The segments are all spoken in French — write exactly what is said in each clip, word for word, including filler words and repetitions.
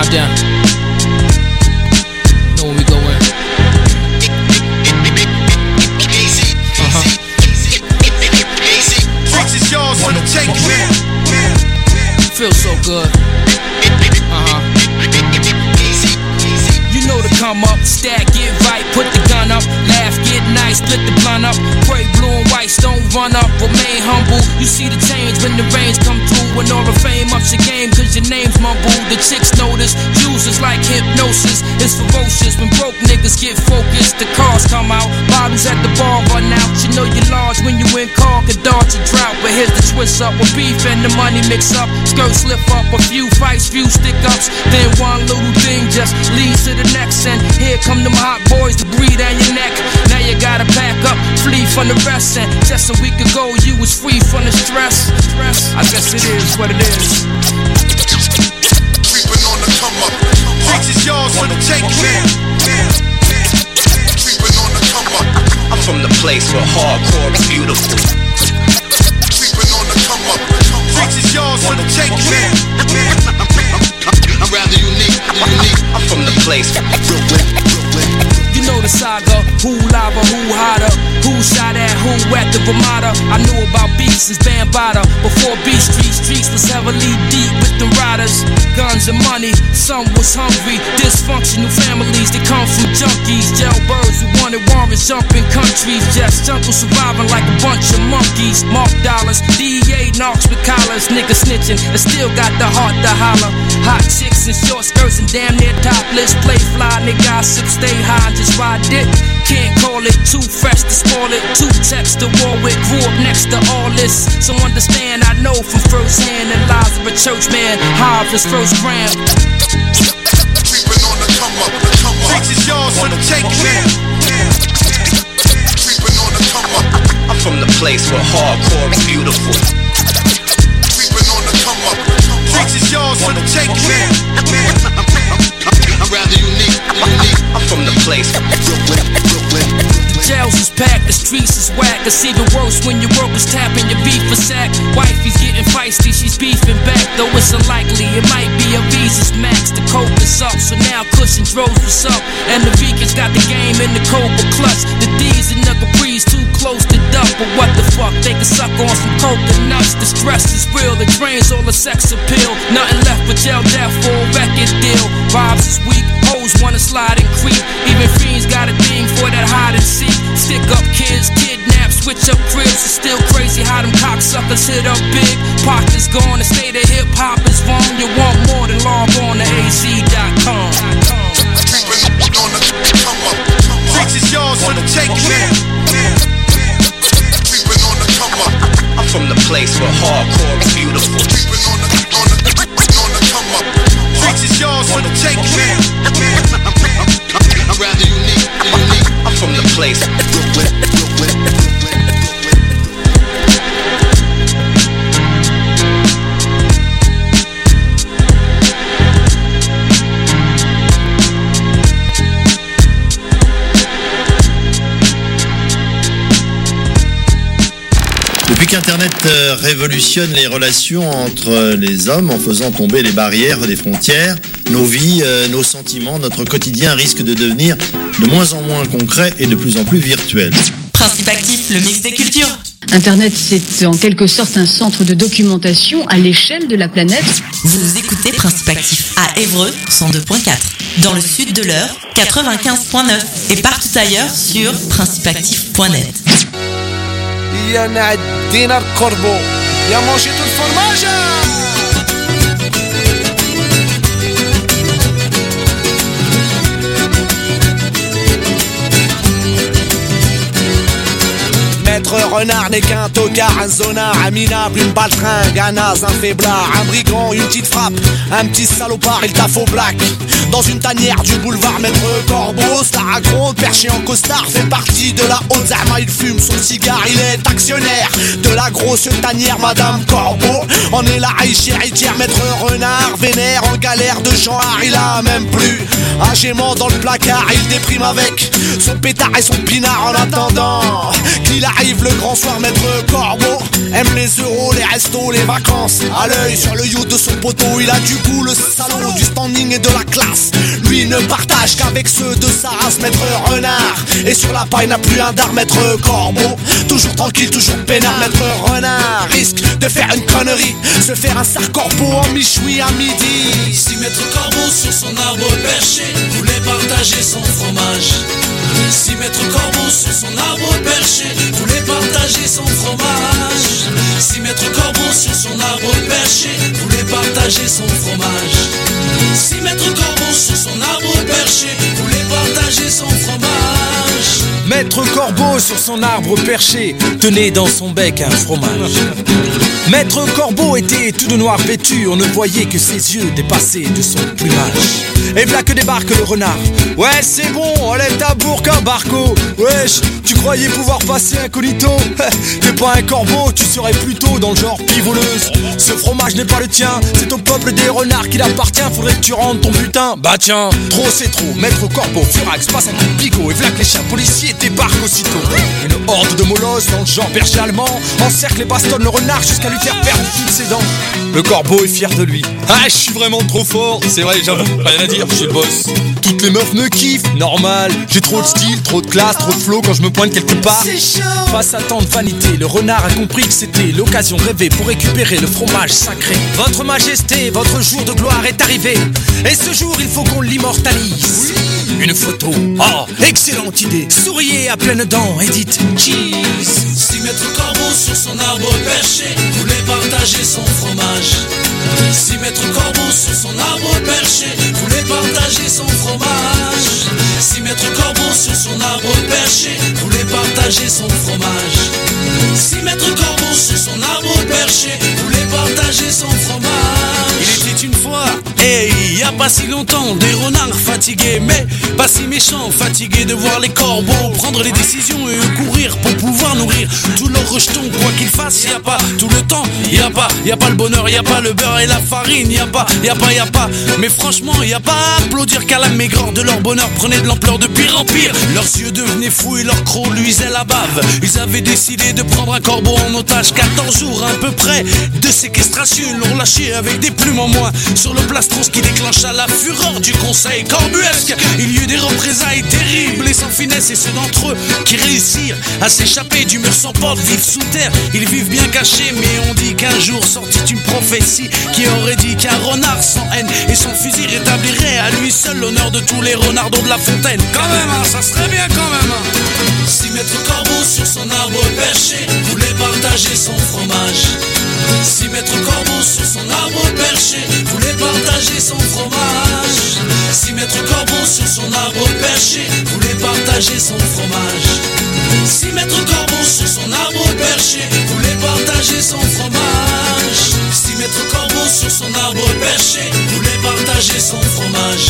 Countdown. Know when we go in. Uh-huh. Tricks is yours for the taking. Feels so good. Uh-huh. You know to come up, stack, get right, put the gun up, laugh, get nice, split the blunt up, pray blue and white, don't run up, remain humble. You see the change when the rains come through, when all the fame ups your game, cause your name's mumbled. The chicks notice, users like hypnosis, it's ferocious when broke niggas get focused. The cars come out, bottles at the bar run out. You know you're large when you in car, could dodge a drought, but here's the twist up, with beef and the money mix up, skirts slip up, a few fights, few stick ups, then one little thing just leads to the next, and here come them hot boys to breathe down your neck. Now you gotta pack up, flee from the rest, and just a week ago you was free from the stress. I guess it is what it is. Creeping on the come up. Tricks is yours for the taking. Creeping on the come up. I'm from the place where hardcore is beautiful. Creeping on the come up. Tricks is yours for the taking. I'm rather unique, unique. I'm from the place where you know the saga, who lava, who hotter, who shot at who at the Ramada. I knew about beats since Bambaataa, before Beat Street, streets was heavily deep with the riders. Guns and money, some was hungry, dysfunctional families, they come from junkies. Jailbirds who wanted warrants, jumping countries, just jungle surviving like a bunch of monkeys. Mark dollars, D E A knocks with collars, niggas snitching, and still got the heart to holler. Hot chicks in short skirts and damn near topless, play fly, nigga gossip, stay high, just ride it. Can't call it too fresh to spoil it. Two texts to war with, grew up next to all this. So understand, I know from first hand the lives of a church man, how his first gram. Creeping on the come up, the come up. Tricks is yours for the taking. Creeping on the come up. I'm from the place where hardcore is beautiful. Creeping on the come up. Tricks is yours for the taking. I'm rather unique, unique. I'm from the place where The jails is packed, the streets is whack. It's even worse when your workers tapping your beef for sack. Wifey's getting feisty, she's beefing back. Though it's unlikely, it might be a Visa's max. The coke is up, so now Cushion Droves what's up. And the Vegans got the game in the Cobra clutch. The D's and the Capri's too close to duck. But what the fuck, they can suck on some coconuts. The stress is real, it drains all the sex appeal. Nothing left but jail death for a record deal. Vibes is weak, hoes wanna slide and creep. Even fiends got a thing for that hide and seek. Stick up kids, kidnap, switch up cribs. It's still crazy how them cocksuckers hit up big. Pockets gone, the state of hip hop is wrong. You want more than log on to A Z dot com. Creeping on the come up. Tricks is yours for the taking. Creeping on the come up. I'm from the place where hardcore is beautiful. Creeping on the on the on the come up. Tricks is yours for the taking. I'm rather unique, unique. I'm from the place where Depuis qu'Internet euh, révolutionne les relations entre les hommes en faisant tomber les barrières des frontières, nos vies, euh, nos sentiments, notre quotidien risquent de devenir de moins en moins concrets et de plus en plus virtuels. Principe actif, le mix des cultures. Internet, c'est en quelque sorte un centre de documentation à l'échelle de la planète. Vous écoutez Principe actif à Évreux, cent deux virgule quatre. Dans le sud de l'Eure, quatre-vingt-quinze virgule neuf. Et partout ailleurs sur principe actif point net. يا معدينا القربو يا مانجيتو الفرماجة Maître Renard n'est qu'un tocard, un zonard, un minable, une baltringue, un naze, un faiblard, un brigand, une petite frappe, un petit salopard, il taffe au black. Dans une tanière du boulevard Maître Corbeau, Star Agronde, perché en costard, fait partie de la haute zama. Il fume son cigare, il est actionnaire de la grosse tanière Madame Corbeau. On est là, héritière, Maître Renard, vénère, en galère de Jean Hart. Il a même plus un gément dans le placard, il déprime avec son pétard et son pinard en attendant qu'il arrive le grand soir, maître Corbeau aime les euros, les restos, les vacances. À l'œil sur le yacht de son poteau, il a du goût, le salaud, du standing et de la classe. Lui ne partage qu'avec ceux de sa race, maître Renard. Et sur la paille n'a plus un dard, maître Corbeau. Toujours tranquille, toujours peinard, maître Renard. Risque de faire une connerie, se faire un sar-corbeau en michoui à midi. Si maître Corbeau sur son arbre perché voulait partager son fromage. Si maître Corbeau sur son arbre perché voulait partager son fromage. Si maître Corbeau sur son arbre perché voulait partager son fromage. Si maître Corbeau sur son arbre perché voulait partager son fromage. Maître Corbeau sur son arbre perché tenait dans son bec un fromage. Maître Corbeau était tout de noir vêtu, on ne voyait que ses yeux dépassés de son plumage. Et v'là que débarque le renard. Ouais, c'est bon, enlève ta bourque, un barco. Wesh, tu croyais pouvoir passer incognito? T'es pas un corbeau, tu serais plutôt dans le genre pivoleuse. Ce fromage n'est pas le tien, c'est au peuple des renards qu'il appartient. Faudrait que tu rendes ton putain. Bah tiens, trop c'est trop. Maître Corbeau, Furax, passe un coup de picot. Et v'là que les chiens policiers débarquent aussitôt. Une horde de molosses dans le genre berger allemand encercle et bastonne le renard jusqu'à lui faire perdre toutes ses dents. Le corbeau est fier de lui. Ah, je suis vraiment trop fort. C'est vrai, j'avoue, rien à dire, je suis le boss. Toutes les meufs me kiffent, normal. J'ai trop de style, trop de classe, trop de flow quand je me pointe quelque part. Face à tant de vanité, le renard a compris que c'était l'occasion rêvée pour récupérer le fromage sacré. Votre majesté, votre jour de gloire est arrivé. Et ce jour, il faut qu'on l'immortalise. Une photo, oh, excellente idée. Souriez à pleines dents et dites cheese. Si maître Corbeau sur son arbre perché voulait partager son fromage. Si maître Corbeau sur son arbre perché voulait partager son fromage. Si maître Corbeau sur son arbre perché voulait partager son fromage. Si maître Corbeau sur son arbre perché voulait partager son fromage. Il était une fois, hey, y a pas si longtemps, des renards fatigués, mais pas si méchants, fatigués de voir les corbeaux prendre les décisions et courir pour pouvoir nourrir tous leurs rejetons. Quoi qu'ils fassent, y a pas tout le temps, y a pas, y a pas le bonheur, y a pas le beurre et la farine, y a pas, y a pas, y a pas. Mais franchement, y a pas à applaudir qu'à la maigreur de leur bonheur prenait de l'ampleur de pire en pire. Leurs yeux devenaient fous et leurs crocs luisaient la bave. Ils avaient décidé de prendre un corbeau en otage. quatorze jours à peu près de séquestration, ils l'ont lâché avec des plumes en moins sur le plastron, ce qui déclencha la fureur du conseil corbuesque. Il y eut des représailles terribles et sans finesse, et ceux d'entre eux qui réussirent à s'échapper du mur sans porte vivent sous terre. Ils vivent bien cachés, mais on dit qu'un jour sortit une prophétie qui aurait dit qu'un renard sans haine et son fusil rétablirait à lui seul l'honneur de tous les renardos de la fontaine. Quand même, hein, ça serait bien quand même, hein. Si maître Corbeau sur son arbre perché voulait partager son fromage. Si maître Corbeau sur son arbre perché voulait partager son fromage. Si maître Corbeau sur son arbre perché voulait partager son fromage. Si maître Corbeau sur son arbre perché voulait partager son fromage. Si maître Corbeau sur son arbre perché voulait partager son fromage.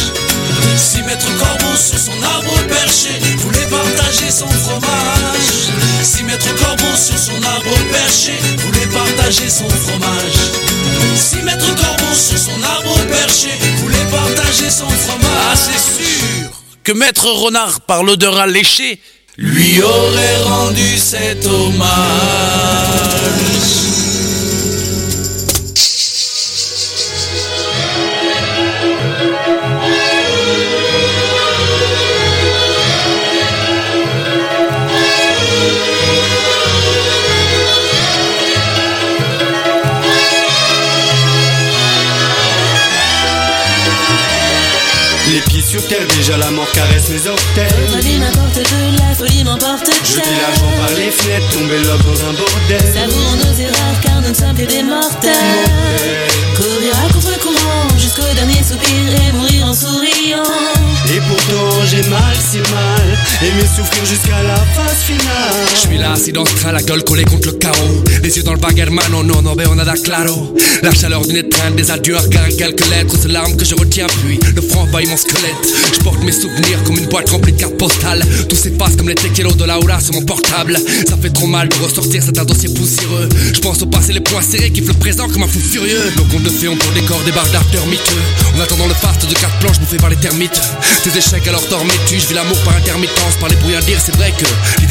Si maître Corbeau sur son arbre perché voulait partager son fromage. Si maître Corbeau sur son arbre perché voulait partager son fromage. Si maître Corbeau sur son arbre perché voulait partager son fromage. Ah, c'est sûr que maître Renard, par l'odeur alléchée, lui aurait rendu cet hommage. Les pieds sur terre, déjà la mort caresse mes orteils. Ma vie m'importe peu, la folie m'emporte. Jeter l'argent par les fenêtres, tomber l'homme dans un bordel. Savourons nos erreurs car nous ne sommes que des mortels. Courir à contre-courant jusqu'au dernier soupir et mourir en souriant. Et pourtant j'ai mal, si mal, aimer souffrir jusqu'à la phase finale. Je suis là assis dans ce train, la gueule collée contre le carreau, les yeux dans le bag hermano, non, non, mais on a da claro. La chaleur d'une étreinte, des adieux, un regard, quelques lettres, ces larmes que je retiens, puis le franc envahit mon squelette. Je porte mes souvenirs comme une boîte remplie de cartes postales. Tout s'efface comme les tequilos de Laura sur mon portable. Ça fait trop mal de ressortir, c'est un dossier poussiéreux. Je pense au passé, les poings serrés, kiffe le présent comme un fou furieux. Nos contes de fées ont pour décor des barres d'after miteux. En attendant le faste de quatre planches bouffé par les termites. Tes échecs alors dormais-tu, je vis l'amour par intermittence, par les bruits à dire, c'est vrai que l'idée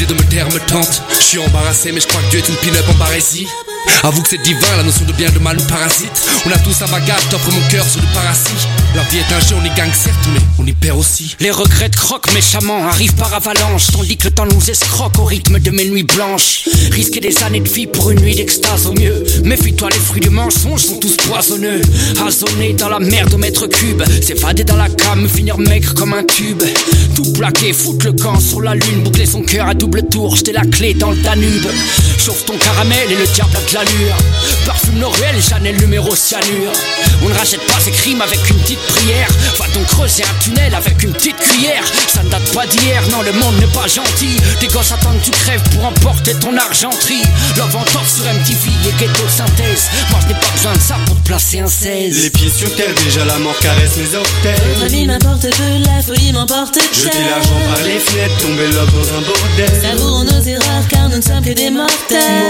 l'idée de me taire me tente. Je suis embarrassé mais je crois que Dieu est une pin-up en barésie. Avoue que c'est divin, la notion de bien et de mal nous parasite. On a tous un bagage, t'offre mon cœur sur le parasite. La vie est un jeu, on y gagne certes, mais on y perd aussi. Les regrets de croque méchamment arrivent par avalanche, tandis que le temps nous escroque au rythme de mes nuits blanches. Risquer des années de vie pour une nuit d'extase au mieux. Méfie-toi, les fruits du mensonge sont tous poisonneux. Asonné dans la merde au mètre cube, s'évader dans la came, finir maigre comme un tube. Tout plaqué, foutre le camp sur la lune, boucler son cœur à double tour, jeter la clé dans le Danube. Chauffe ton caramel et le diable a de l'allure. Parfume nos ruelles, Chanel numéro cyanure. On ne rachète pas ses crimes avec une petite prière. Va donc creuser un tunnel avec une petite cuillère. Ça ne date pas d'hier, non le monde n'est pas gentil. Des gosses attendent que tu crèves pour emporter ton argenterie. Love en top sur M T V et ghetto synthèse. Moi je n'ai pas besoin de ça pour te placer un seize. Les pieds sur terre, déjà la mort caresse mes orteils. La vie m'importe peu, la folie m'emporte cher. Jeter l'argent par les fenêtres, tomber là dans un bordel. Savourons nos erreurs car nous ne sommes que des mortels.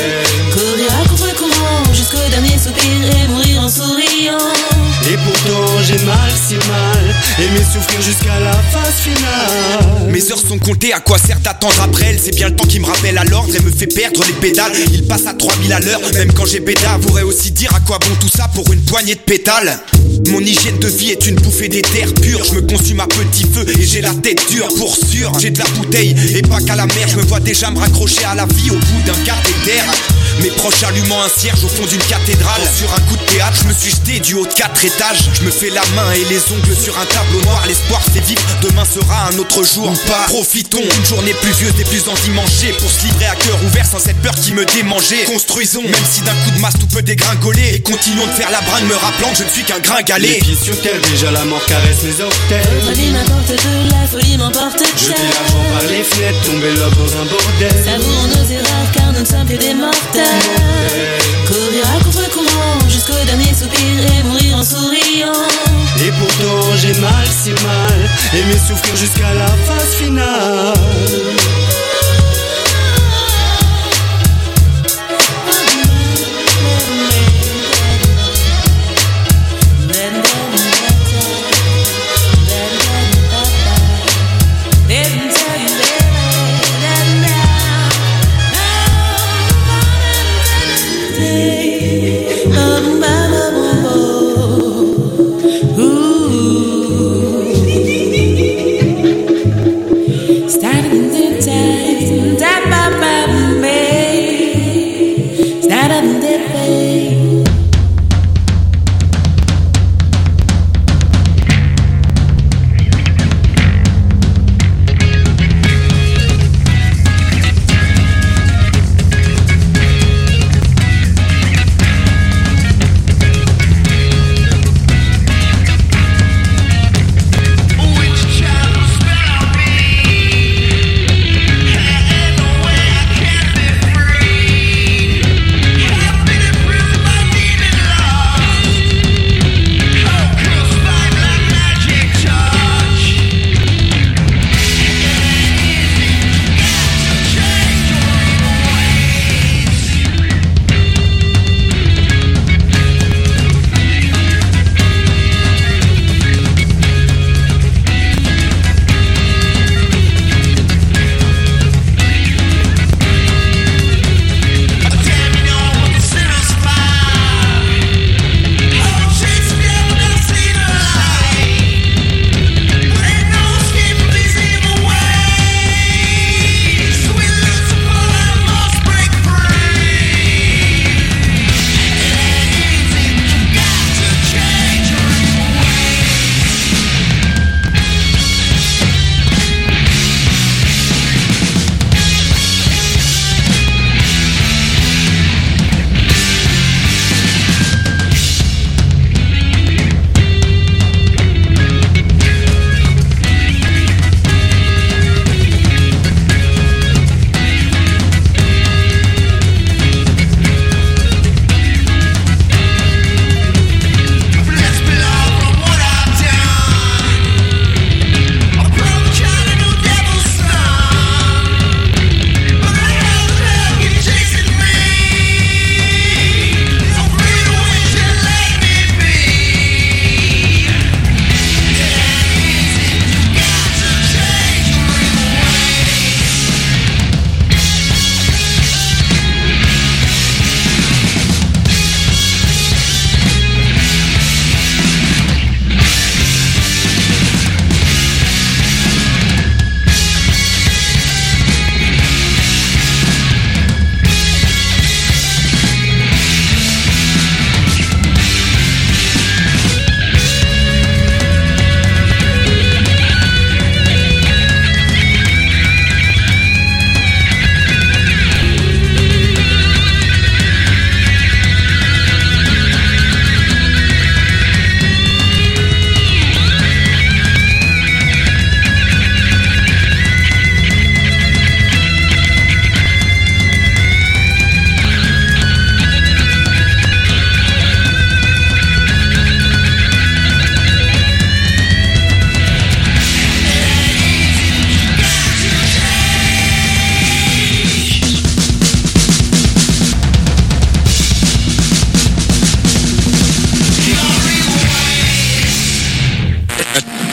Courir à contre-courant jusqu'au dernier soupir et mourir en souriant. Et pourtant j'ai mal, si mal, aimer souffrir jusqu'à la phase finale. Mes heures sont comptées, à quoi sert d'attendre après elle? C'est bien le temps qui me rappelle à l'ordre et me fait perdre les pédales. Il passe à trois mille à l'heure, même quand j'ai béda. Pourrait aussi dire à quoi bon tout ça pour une poignée de pétales. Mon hygiène de vie est une bouffée d'éther pur. Je me consume à petit feu et j'ai la tête dure. Pour sûr, j'ai de la bouteille et pas qu'à la mer. Je me vois déjà me raccrocher à la vie au bout d'un quart d'éther. Mes proches allumant un cierge au fond d'une cathédrale. Sur un coup de théâtre, je me suis jeté du haut de quatre étages. Je me fais la main et les ongles sur un tableau noir. L'espoir c'est vivre, demain sera un autre jour ou pas. Profitons d'une journée pluvieuse et plus endimanchée pour se livrer à cœur ouvert sans cette peur qui me démangeait. Construisons, même si d'un coup de masse tout peut dégringoler. Et continuons de faire la bringue me rappelant que je ne suis qu'un gringalet. Les pieds sur terre, déjà la mort caresse mes orteils. La vie m'importe peu, la folie m'emporte cher. Jeter l'argent par les fenêtres, tomber là dans un bordel. Savourons nos erreurs car nous ne sommes que des mortels. Courir à contre-courant jusqu'au dernier soupir et mourir en souriant. Et pourtant j'ai mal, si mal, aimer souffrir jusqu'à la phase finale. Standing in the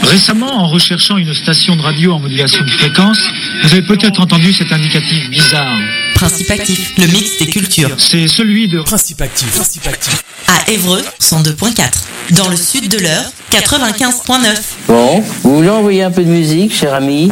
Récemment, en recherchant une station de radio en modulation de fréquence, vous avez peut-être entendu cet indicatif bizarre. Principe Actif, le mix des cultures. C'est celui de Principe Actif. Principe Actif. À Évreux, cent deux point quatre. Dans le sud de l'Eure, quatre-vingt-quinze point neuf. Bon, vous voulez envoyer un peu de musique, cher ami?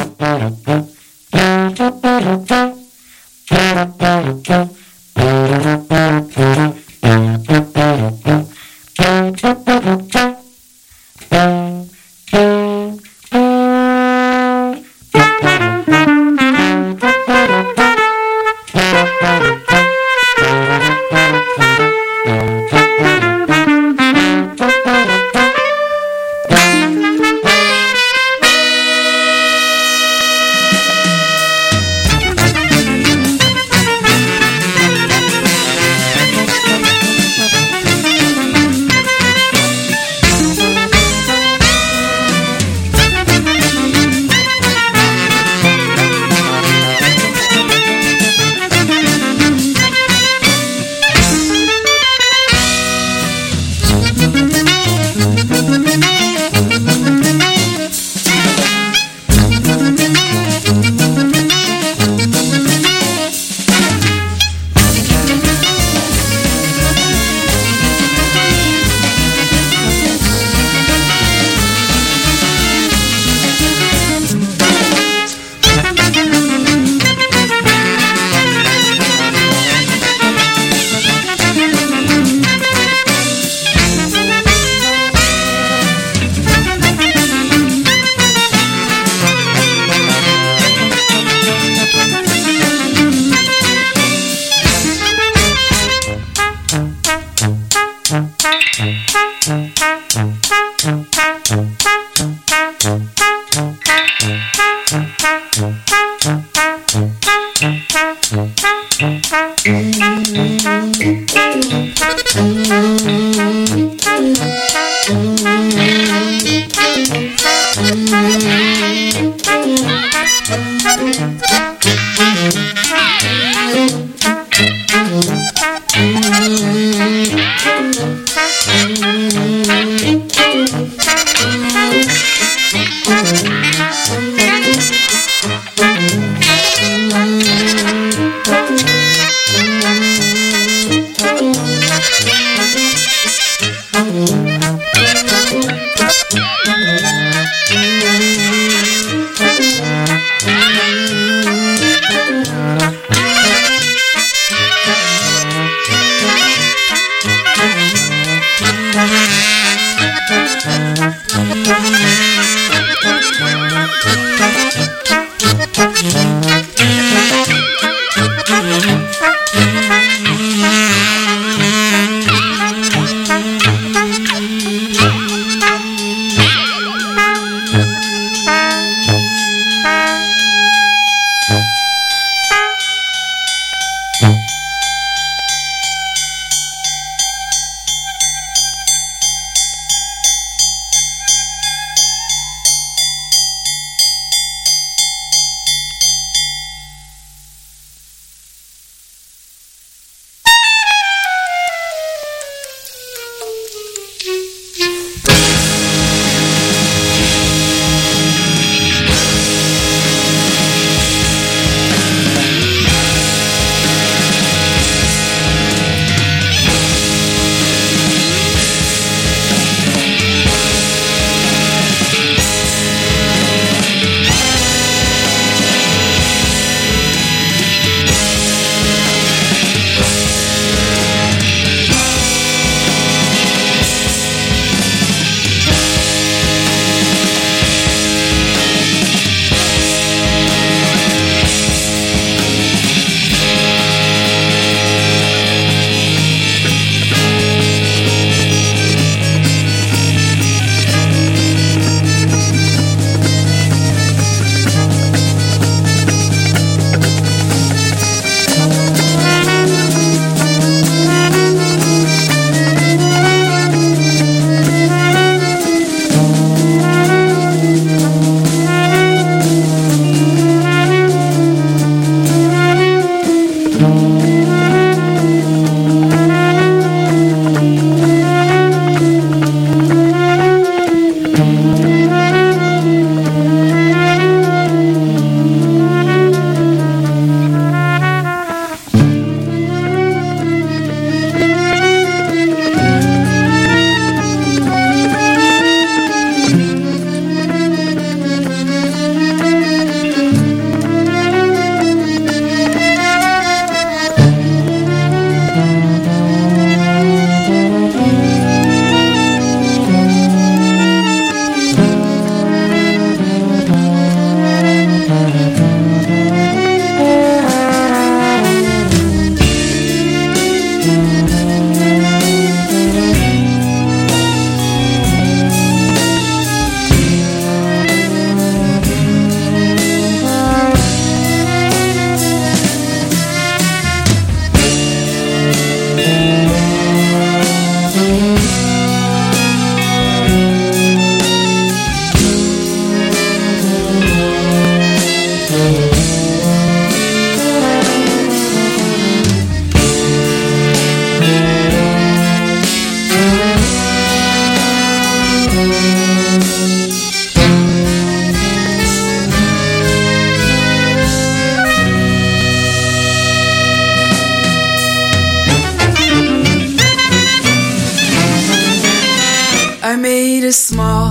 a small,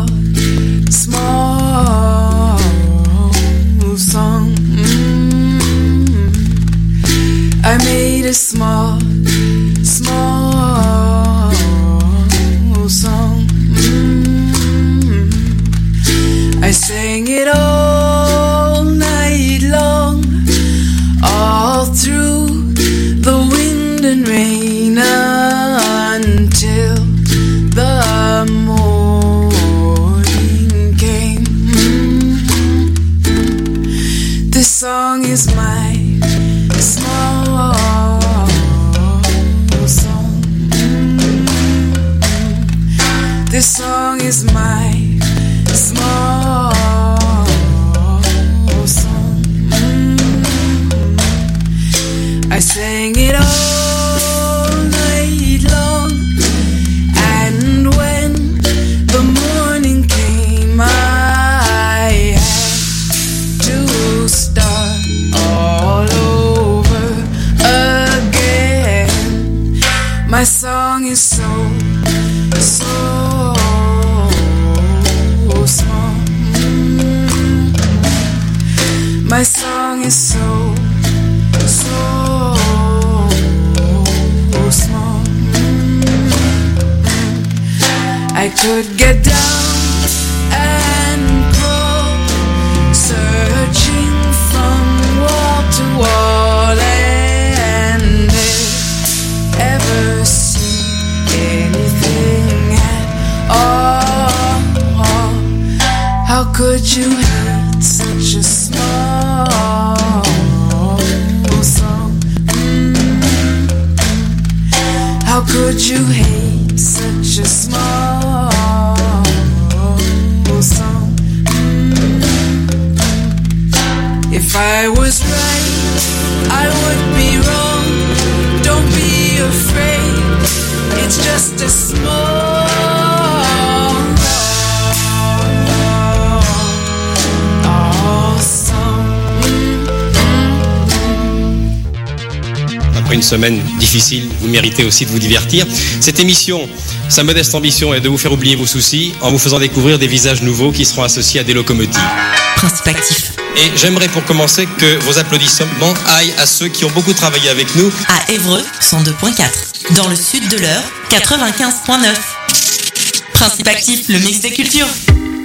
small song. Mm-hmm. I made a small, small song. Mm-hmm. I sang it all night long, all through the wind and rain until the morning came. Mm-hmm. This song is my small song. Mm-hmm. This song is my small song. Mm-hmm. I sang it all night long, and when the morning came, I had to start all over again. My song is so, so small. Mm-hmm. My song is so, so small. Mm-hmm. I could get down and crawl, searching from wall to wall, and ever see anything at all. How could you hate such a small song? Mm-hmm. How could you hate such a small song? Mm-hmm. If I was right, I would be wrong. Don't be afraid, it's just a small Après une semaine difficile, vous méritez aussi de vous divertir. Cette émission, sa modeste ambition est de vous faire oublier vos soucis en vous faisant découvrir des visages nouveaux qui seront associés à des locomotives. Principe actif. Et j'aimerais pour commencer que vos applaudissements aillent à ceux qui ont beaucoup travaillé avec nous. À Évreux, cent deux point quatre. Dans le sud de l'Eure, quatre-vingt-quinze point neuf. Principe actif, le mix des cultures.